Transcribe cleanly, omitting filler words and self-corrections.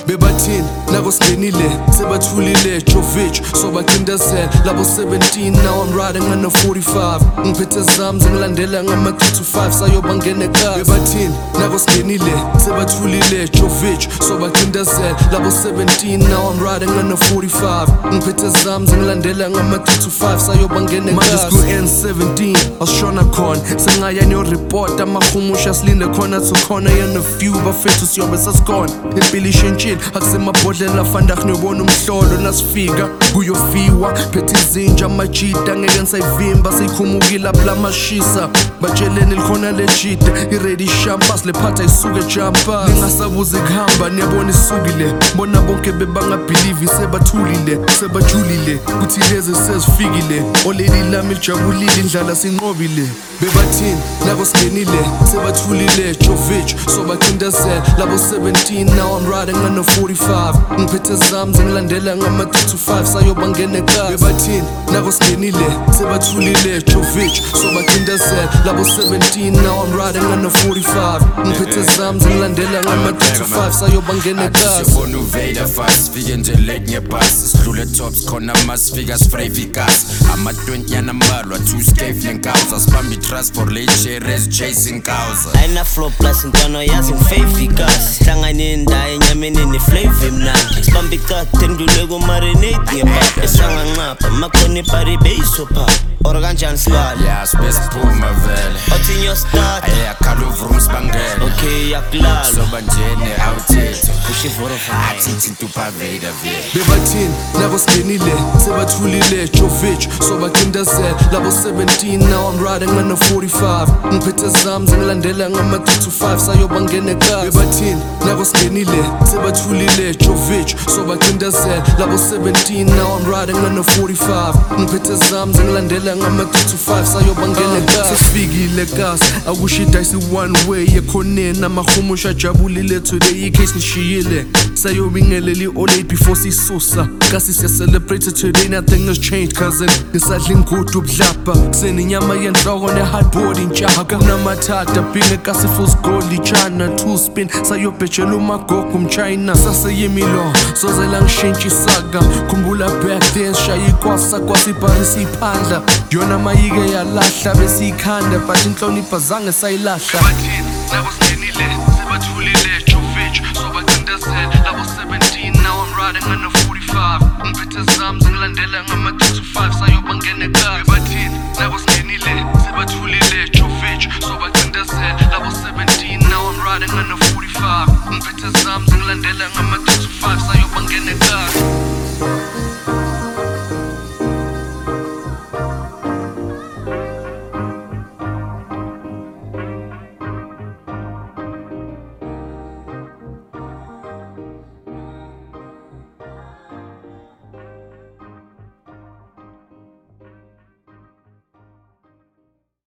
bebathini nako singenile sebathulile Jovic sobacindezela labo 17 now I'm riding on the 45 ngiphethe zami zingilandela ngama 3 to 5 sayobangena ekhaya bebathini nako singenile sebathulile Jovic sobacindezela labo 17 now I'm riding on the 45 ngiphethe zami zingilandela ngama 3 to 5 sayobangena ekhaya manje ku N17 asishona khona sengaya nyo report amahumusha silinde khona sokhona yana few bafethu siyobe sasikhona impilo ishintshile akusemabhodlela fandak niyobona umhlolo nasifika kuyofiwa phethe izinja amajita ngeke nisayivimba siyikhumukile apla mashisa batsheleni likhona legit iready shampas lephatha isuke jumpa ningasabuzi kuhamba niyabona isukile bona bonke bebangabelieve sebathulile sebajulile kuthi lezi sezifikile oleli lami lijabulile indlala sinqobile bebathini nako singenile sebathulile Jovic sobacindezela labo 17 now I'm riding on the 45 ngiphethe zami zingilandela ngama 3 to 5 sayobangena ekhaya bebathini nako singenile sebathulile Jovic sobacindezela labo 17 now I'm riding on the 45 ngiphethe zami zingilandela ngama 3 to 5 sayobangena ekhaya sibona uvela fast fike nje late ngebus sidlule tops khona masifika spray figures ama 20 yana malwa 2 scave lenkauza sibambi transport late shares chasing cows ayina flow plus intwana yazi ngifavicus hlangane indaye enyameni neflavor mnandi sibambi icade ndule ku marinate ngebaba esanga nqapha makhona party base opha or kanjani sibali yes best phuma vele othi your start ayakhala uvrums bangena okay yakulala soba njene outtake ushivoro athi intupa veda vele bebathini nako singenile sebathulile Jovic sobacindezela labo 17 now I'm riding on the 45 ngiphethe zami zingilandela ngama 3 to 5 sayobangena ekhaya bebathini nako singenile sebathulile Jovic sobacindezela labo 17 now I'm riding on the 45 ngiphethe zami zingilandela ngama 3 to 5 sayobangena ekhaya sifikile kasi akushida isi one way ekhoneni amahumusha jabulile today icase nishiyile sayobingeleli all late before sisusa kasi siya celebrate today nothing has changed cousin ngisadla ingudu budlapha seninyama yenhloko ne hardboard intsha kunamathatha binge kasi full gold ichana 2 spin sayobhejela umagogo umchina saseyimilo sozela ngishintsha isaka khumbula back then shaya ikwasa kwasipharisi iphandla yona mayike yalahla besikhanda but inhlonipha zange sayilahla bathini nako singenile sebathulile Jovic sobacindezela labo 17 now I'm riding on the 45 ngiphethe zami zingilandela ngama 2 to 5 sayobangena